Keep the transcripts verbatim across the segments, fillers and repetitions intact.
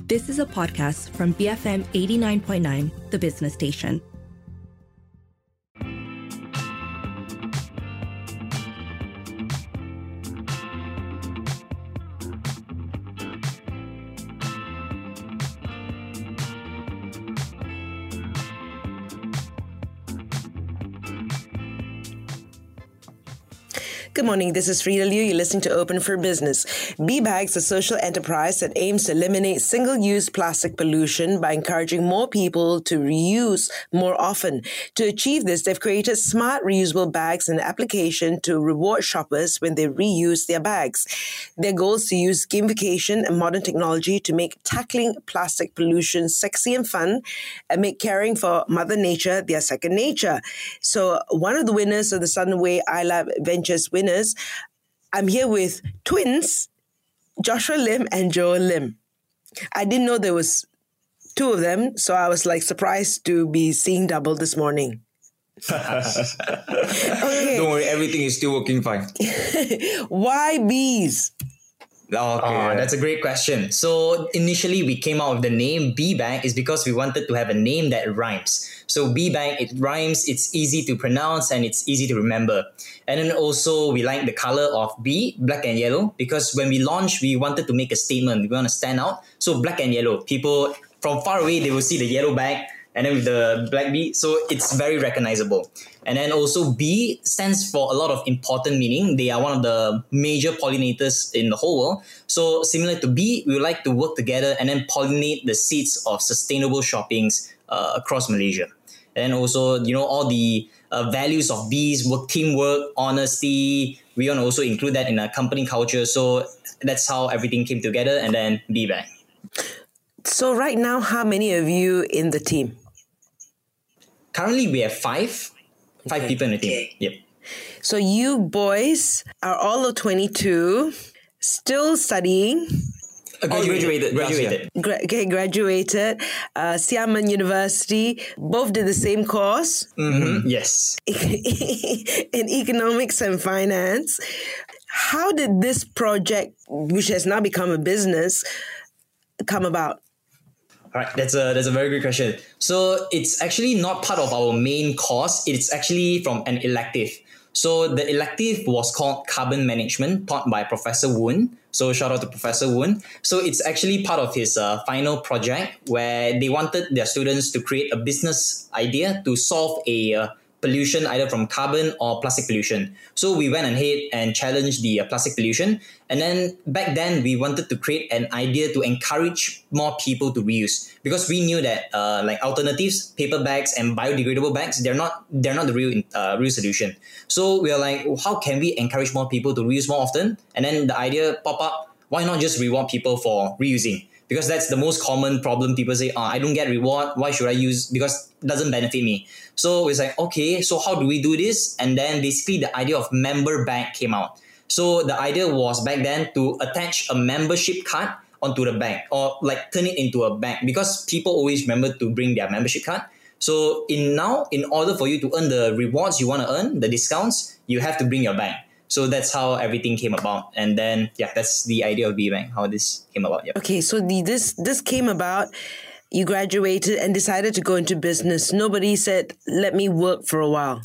This is a podcast from B F M eighty-nine point nine, the business station. Good morning, this is Frida Liu. You're listening to Open for Business. B-Bags, a social enterprise that aims to eliminate single-use plastic pollution by encouraging more people to reuse more often. To achieve this, they've created smart reusable bags and an application to reward shoppers when they reuse their bags. Their goal is to use gamification and modern technology to make tackling plastic pollution sexy and fun and make caring for Mother Nature their second nature. So one of the winners of the Sunway iLab Ventures winners, I'm here with twins, Joshua Lim and Joel Lim. I didn't know there was two of them, so I was like surprised to be seeing double this morning. Okay. Don't worry, everything is still working fine. Why bees? Okay, uh, that's a great question. So initially we came out with the name B-Bag is because we wanted to have a name that rhymes. So B-Bag, it rhymes, it's easy to pronounce and it's easy to remember. And then also we like the color of B, black and yellow, because when we launched, we wanted to make a statement. We want to stand out. So black and yellow, people from far away, they will see the yellow bag and then with the black B. So it's very recognizable. And then also B stands for a lot of important meaning. They are one of the major pollinators in the whole world. So similar to B, we would like to work together and then pollinate the seeds of sustainable shoppings uh, across Malaysia. And also, you know, all the uh, values of bees, work, teamwork, honesty. We want to also include that in our company culture. So that's how everything came together, and then B-Bag. So right now, how many of you in the team? Currently, we have five. Five okay. people in the team. Okay. Yep. So you boys are all of twenty-two, still studying. Uh, graduated. Graduated. Gra- okay, graduated. Uh, Xiamen University. Both did the same course. Mm-hmm. Yes. In economics and finance. How did this project, which has now become a business, come about? All right, that's a that's a very good question. So it's actually not part of our main course. It's actually from an elective. So the elective was called Carbon Management, taught by Professor Woon. So shout out to Professor Woon. So it's actually part of his uh, final project where they wanted their students to create a business idea to solve a uh, pollution either from carbon or plastic pollution. So we went ahead and challenged the uh, plastic pollution. And then back then we wanted to create an idea to encourage more people to reuse, because we knew that uh, like alternatives, paper bags and biodegradable bags, they're not they're not the real uh, real solution. So we are like, how can we encourage more people to reuse more often? And then the idea pop up, why not just reward people for reusing? Because that's the most common problem. People say, oh, I don't get reward. Why should I use? Because it doesn't benefit me. So it's like, okay, so how do we do this? And then basically the idea of member bag came out. So the idea was back then to attach a membership card onto the bag, or like turn it into a bag, because people always remember to bring their membership card. So in now, in order for you to earn the rewards you want to earn, the discounts, you have to bring your bag. So that's how everything came about. And then, yeah, that's the idea of B-Bag, how this came about. Yep. Okay, so the, this this came about, you graduated and decided to go into business. Nobody said, let me work for a while.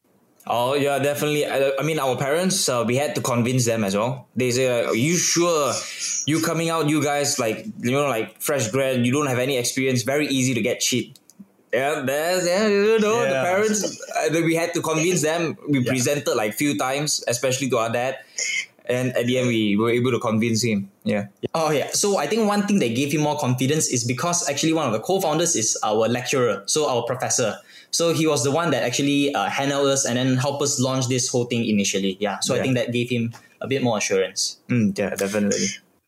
Oh, yeah, definitely. I, I mean, our parents, uh, we had to convince them as well. They say, like, are you sure? You coming out, you guys, like, you know, like fresh grad, you don't have any experience, very easy to get cheat. Yeah, there's, yeah, you know, yeah. The parents, uh, we had to convince them. We yeah. presented like few times, especially to our dad. And at the end, we were able to convince him. Yeah. Oh, yeah. So I think one thing that gave him more confidence is because actually one of the co-founders is our lecturer, so our professor. So he was the one that actually uh, handled us and then helped us launch this whole thing initially. Yeah. So yeah. I think that gave him a bit more assurance. Mm, yeah, definitely.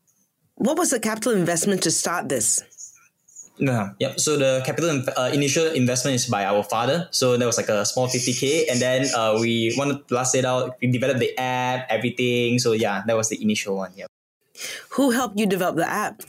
What was the capital investment to start this? No. Yep. So the capital uh, initial investment is by our father. So that was like a small fifty K. And then uh, we wanted to blast it out. We developed the app, everything. So yeah, that was the initial one. Yep. Who helped you develop the app?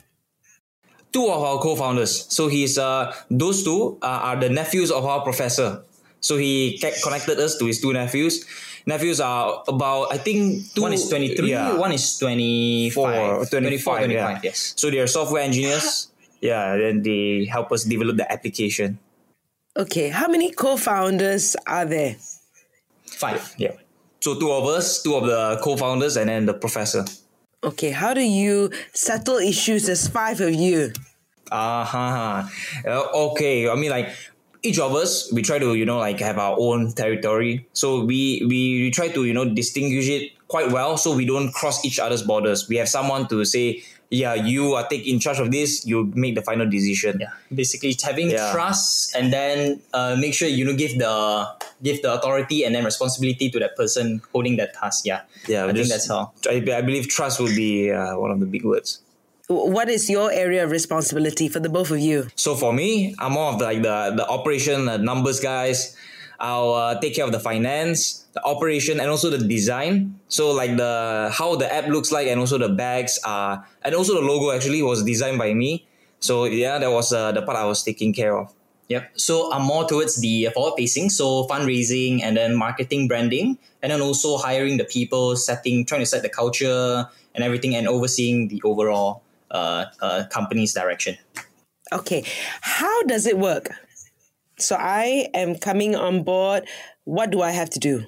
Two of our co-founders. So he's uh those two uh, are the nephews of our professor. So he connected us to his two nephews. Nephews are about, I think, two, one is twenty-three, yeah. one is twenty-five. Four, twenty-five, twenty-four, twenty-five, yeah. yes. So they are software engineers. yeah, then they help us develop the application. Okay, how many co-founders are there? Five. Yeah. So two of us, two of the co-founders, and then the professor. Okay, how do you settle issues? There's five of you. Uh-huh. Uh, okay. I mean, like, each of us, we try to, you know, like have our own territory. So we, we, we try to, you know, distinguish it quite well so we don't cross each other's borders. We have someone to say, yeah, you are taking in charge of this, you make the final decision. Yeah, basically it's having Yeah. trust, and then uh, make sure you know give the give the authority and then responsibility to that person holding that task. Yeah, Yeah, I think just- that's how. I, I believe trust would be uh, one of the big words. What is your area of responsibility for the both of you? So for me, I'm more of the, like the the operation, the numbers guys. I'll uh, take care of the finance, the operation, and also the design. So like the how the app looks like, and also the bags are, and also the logo actually was designed by me. So yeah, that was uh, the part I was taking care of. Yep. So I'm more towards the forward facing, so fundraising and then marketing, branding, and then also hiring the people, setting, trying to set the culture and everything, and overseeing the overall uh, uh company's direction. Okay, how does it work? So I am coming on board. What do I have to do?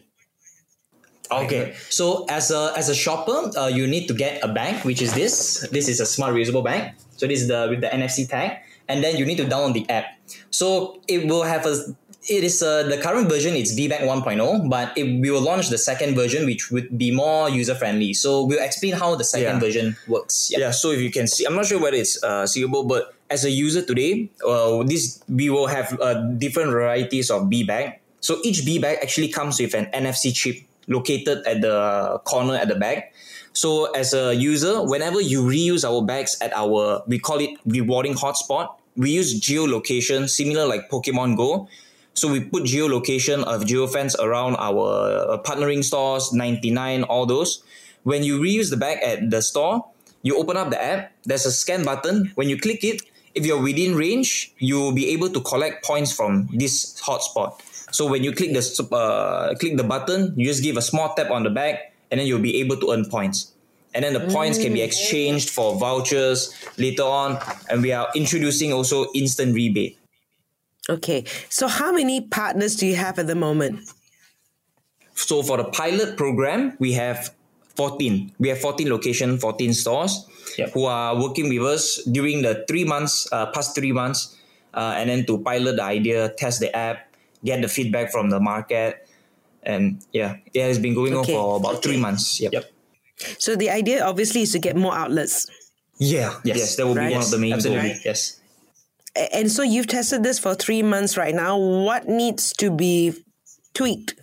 Okay, so as a as a shopper, uh, you need to get a bag, which is this. This is a smart reusable bag. So this is the with the N F C tag, and then you need to download the app. So it will have a. It is uh, the current version. It's V BAG one point oh, but it, we will launch the second version, which would be more user friendly. So we'll explain how the second Yeah. version works. Yeah, so if you can see, I'm not sure whether it's uh, seeable, but as a user today, uh, this we will have uh, different varieties of B bag. So each B bag actually comes with an N F C chip located at the corner at the bag. So as a user, whenever you reuse our bags at our, we call it rewarding hotspot, we use geolocation, similar like Pokemon Go. So we put geolocation of geofence around our uh, partnering stores, ninety-nine, all those. When you reuse the bag at the store, you open up the app, there's a scan button. When you click it, if you're within range, you'll be able to collect points from this hotspot. So when you click the uh, click the button, you just give a small tap on the bag, and then you'll be able to earn points. And then the points can be exchanged for vouchers later on. And we are introducing also instant rebate. Okay, so how many partners do you have at the moment? So for the pilot program, we have fourteen. We have fourteen locations, fourteen stores Yep. who are working with us during the three months, uh, past three months, uh, and then to pilot the idea, test the app, get the feedback from the market. And yeah, it has been going Okay. on for about three months. Yep. Yep. So the idea obviously is to get more outlets. Yeah. Yes. Yes, that will Right. be one of the main Absolutely. goals. Yes. A- And so you've tested this for three months right now. What needs to be tweaked?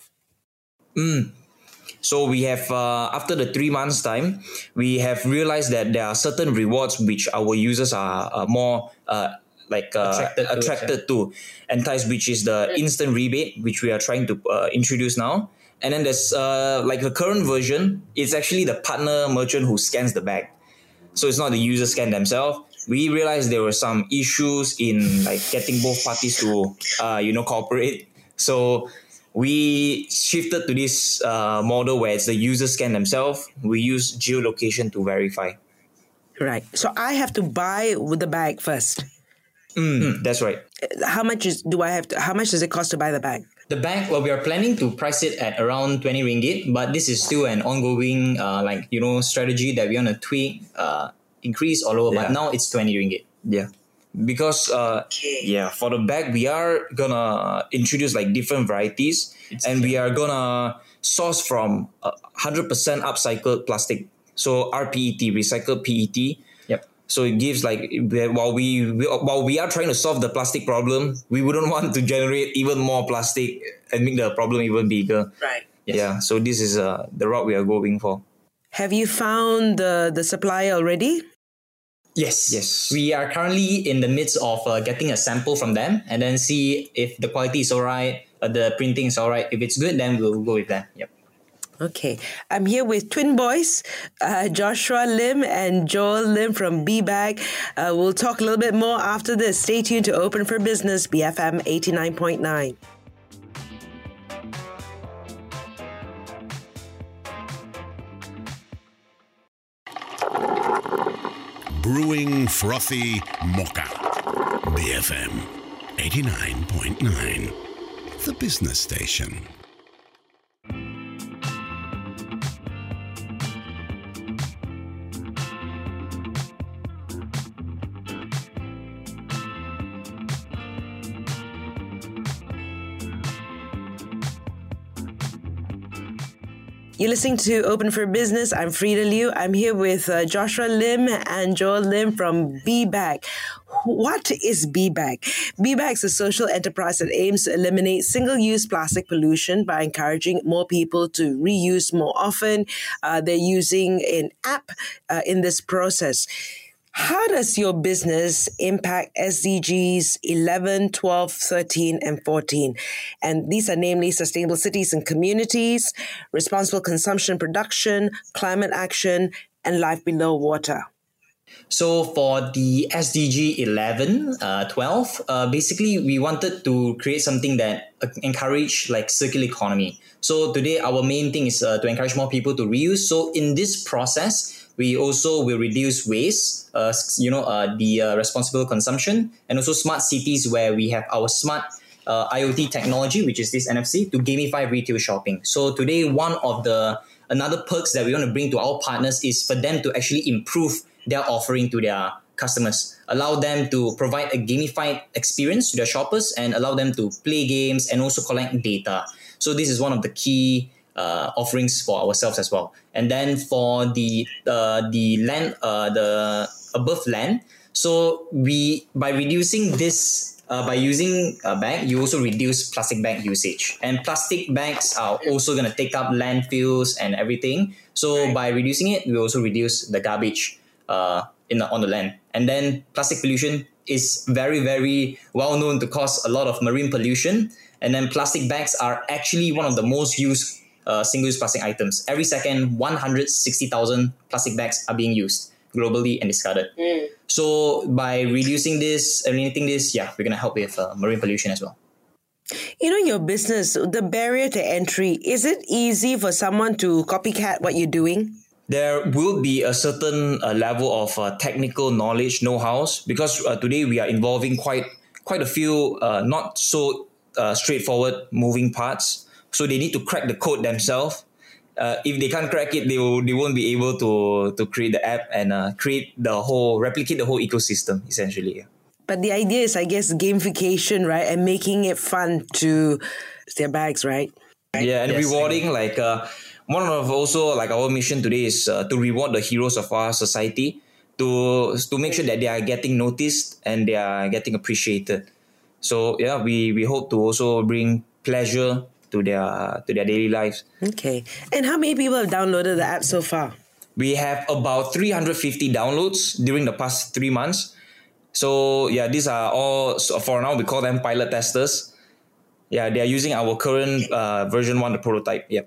So we have, uh, after the three months time, we have realized that there are certain rewards which our users are, are more uh, like uh, Attracted attracted, to, to, entice, which is the instant rebate, which we are trying to uh, introduce now. And then there's uh, like the current version, it's actually the partner merchant who scans the bag. So it's not the user scan themselves. We realized there were some issues in like getting both parties to, uh, you know, cooperate. So we shifted to this uh, model where it's the user scan themselves. We use geolocation to verify. Right. So I have to buy with the bag first. Mm, That's right. How much is do I have to? How much does it cost to buy the bag? The bag, well, we are planning to price it at around twenty ringgit, but this is still an ongoing, uh, like, you know, strategy that we want to tweak, uh, increase or lower, Yeah. but now it's twenty ringgit. Yeah. Because, uh, yeah, for the bag, we are gonna introduce like different varieties, and we are gonna source from uh, one hundred percent upcycled plastic. So R P E T, recycled P E T. Yep. So it gives like, while we, we while we are trying to solve the plastic problem, we wouldn't want to generate even more plastic and make the problem even bigger. Right. Yes. Yeah. So this is uh, the route we are going for. Have you found the the supplier already? Yes. Yes. We are currently in the midst of uh, getting a sample from them and then see if the quality is all right, uh, the printing is all right. If it's good, then we'll go with that. Yep. Okay. I'm here with twin boys, uh, Joshua Lim and Joel Lim from B BAG. Uh, we'll talk a little bit more after this. Stay tuned to Open for Business, B F M eighty-nine point nine. Brewing frothy mocha. B F M eighty-nine point nine, the business station. You're listening to Open for Business. I'm Frida Liu. I'm here with uh, Joshua Lim and Joel Lim from BeBag. What is BeBag? BeBag is a social enterprise that aims to eliminate single-use plastic pollution by encouraging more people to reuse more often. Uh, they're using an app uh, in this process. How does your business impact S D Gs eleven, twelve, thirteen, and fourteen? And these are namely sustainable cities and communities, responsible consumption production, climate action, and life below water. So for the S D G eleven, uh, twelve, uh, basically we wanted to create something that uh, encourage like circular economy. So today our main thing is uh, to encourage more people to reuse. So in this process, we also will reduce waste, uh, you know, uh, the uh, responsible consumption, and also smart cities where we have our smart uh, IoT technology, which is this N F C, to gamify retail shopping. So today, one of the another perks that we want to bring to our partners is for them to actually improve their offering to their customers, allow them to provide a gamified experience to their shoppers, and allow them to play games and also collect data. So this is one of the key Uh, offerings for ourselves as well. And then for the uh, the land, uh, the above land, so we by reducing this, uh, by using a bag, you also reduce plastic bag usage. And plastic bags are also going to take up landfills and everything. So by reducing it, we also reduce the garbage uh, in the, on the land. And then plastic pollution is very, very well known to cause a lot of marine pollution. And then plastic bags are actually one of the most used Uh, single-use plastic items. Every second, one hundred sixty thousand plastic bags are being used globally and discarded. Mm. So by reducing this, eliminating this, yeah, we're going to help with uh, marine pollution as well. You know, your business, the barrier to entry, is it easy for someone to copycat what you're doing? There will be a certain uh, level of uh, technical knowledge, know-hows, because uh, today we are involving quite quite a few uh, not so uh, straightforward moving parts. So they need to crack the code themselves. Uh, if they can't crack it, they will, they won't be able to to create the app and uh, create the whole, replicate the whole ecosystem, essentially. But the idea is, I guess, gamification, right? And making it fun to their bags, right? Yeah, and yes, rewarding, like, uh, one of also, like, our mission today is uh, to reward the heroes of our society, to, to make sure that they are getting noticed and they are getting appreciated. So, yeah, we, we hope to also bring pleasure to their to their daily lives. Okay. And how many people have downloaded the app so far? We have about three hundred fifty downloads during the past three months. So yeah, these are all, so for now we call them pilot testers. Yeah, they are using our current uh, version one, the prototype. Yep.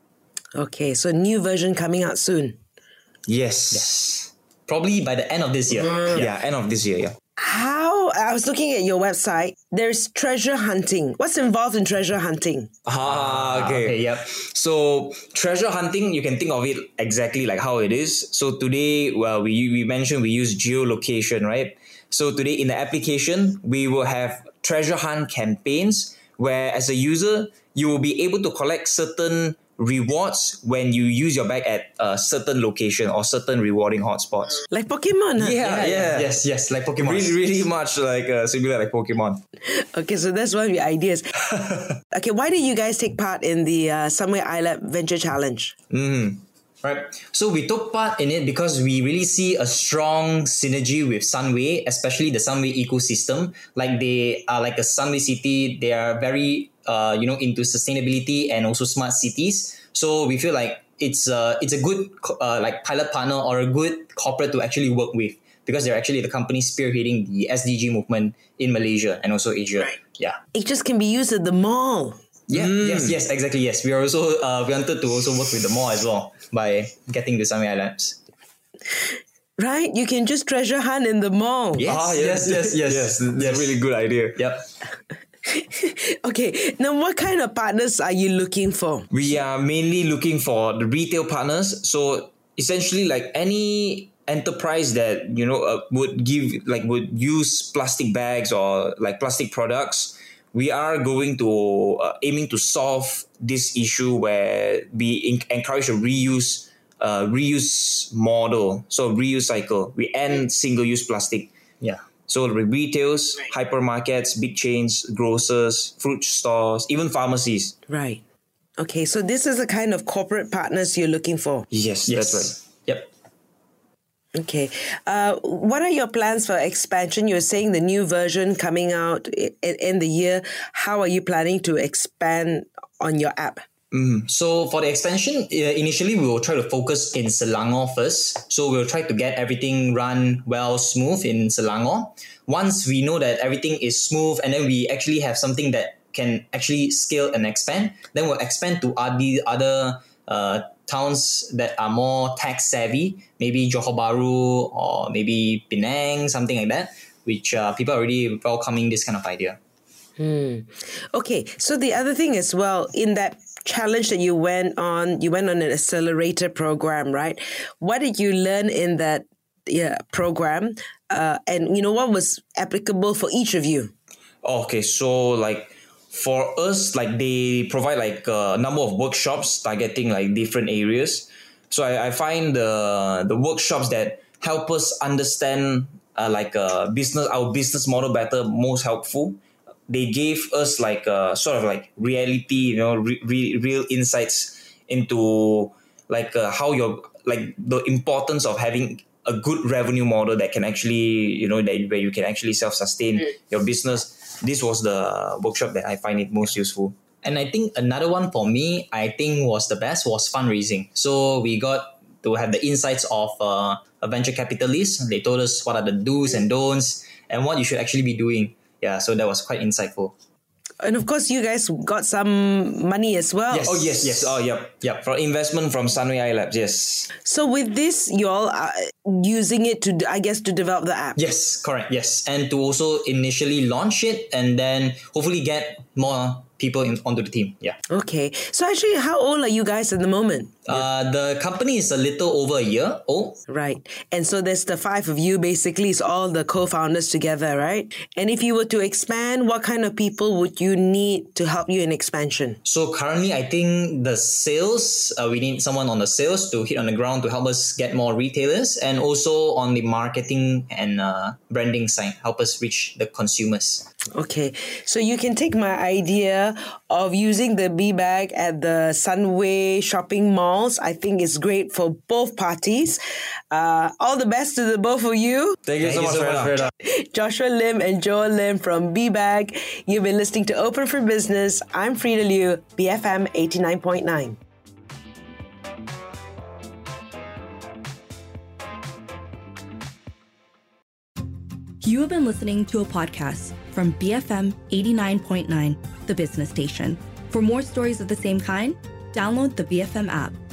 Okay, so new version coming out soon. Yes. Yes. Probably by the end of this year. Mm. Yeah, end of this year, yeah. How, I was looking at your website, there's treasure hunting. What's involved in treasure hunting? Ah, okay. Okay, yep. So treasure hunting, you can think of it exactly like how it is. So today, well, we we mentioned we use geolocation, right? So today in the application, we will have treasure hunt campaigns where as a user, you will be able to collect certain rewards when you use your bag at a certain location or certain rewarding hotspots. Like Pokemon, huh? Yeah, yeah. Yes, yes, like Pokemon. Really, really much like uh, similar like Pokemon. Okay, so that's one of your ideas. Okay, why did you guys take part in the uh, Sunway iLab Venture Challenge? Mm. Right. So we took part in it because we really see a strong synergy with Sunway, especially the Sunway ecosystem. Like they are like a Sunway city. They are very, uh, you know, into sustainability and also smart cities. So we feel like it's uh, it's a good uh, like pilot partner or a good corporate to actually work with, because they're actually the company spearheading the S D G movement in Malaysia and also Asia. Right. Yeah. It just can be used at the mall. Yeah, mm. yes, yes, exactly, yes. We are also uh, we wanted to also work with the mall as well by getting the Sunway iLabs. Right, you can just treasure hunt in the mall. Yes, Ah, yes, yes, yes, yes. That's yes. a really good idea. Yep. Okay, now what kind of partners are you looking for? We are mainly looking for the retail partners. So essentially, like any enterprise that, you know, uh, would give, like, would use plastic bags or like plastic products, we are going to uh, aiming to solve this issue where we in- encourage a reuse uh, reuse model. So reuse cycle. We end single-use plastic. Yeah. So the retails, hypermarkets, big chains, grocers, fruit stores, even pharmacies. Right. Okay, so this is the kind of corporate partners you're looking for. Yes, Yes. that's right. Yep. Okay. Uh, what are your plans for expansion? You're saying the new version coming out in, in the year. How are you planning to expand on your app? So for the expansion, uh, initially we will try to focus in Selangor first. So we'll try to get everything run well, smooth in Selangor. Once we know that everything is smooth and then we actually have something that can actually scale and expand, then we'll expand to other other uh, towns that are more tech savvy, maybe Johor Bahru or maybe Penang, something like that, which uh, people are already welcoming this kind of idea. Hmm. Okay, so the other thing as well, in that challenge that you went on, you went on an accelerator program, right? What did you learn in that yeah, program? Uh, and, you know, what was applicable for each of you? Okay, so like for us, like they provide like a number of workshops targeting like different areas. So I, I find the the workshops that help us understand uh, like uh, business our business model better most helpful. They gave us like a sort of like reality, you know, re- re- real insights into like uh, how you're like the importance of having a good revenue model that can actually, you know, that where you can actually self-sustain mm. your business. This was the workshop that I find it most useful. And I think another one for me, I think was the best was fundraising. So we got to have the insights of uh, a venture capitalist. They told us what are the do's and don'ts and what you should actually be doing. Yeah, so that was quite insightful. And of course, you guys got some money as well. Yes. Oh, yes, yes. Oh, yep. Yep. For investment from Sunway iLabs, yes. So with this, you all are using it to, I guess, to develop the app. Yes, correct. Yes. And to also initially launch it and then hopefully get more people in, onto the team. Yeah. Okay. So actually, how old are you guys at the moment? Uh, the company is a little over a year old. Right. And so there's the five of you, basically. It's all the co-founders together, right? And if you were to expand, what kind of people would you need to help you in expansion? So currently, I think the sales, uh, we need someone on the sales to hit on the ground to help us get more retailers, and also on the marketing and uh, branding side, help us reach the consumers. Okay, so you can take my idea of using the B-Bag at the Sunway shopping malls. I think it's great for both parties. Uh, all the best to the both of you. Thank you Thank so you much, so much, Freda. Joshua Lim and Joel Lim from B-Bag. You've been listening to Open for Business. I'm Frida Liu, B F M eighty-nine point nine. You have been listening to a podcast from B F M eighty-nine point nine, the business station. For more stories of the same kind, download the B F M app.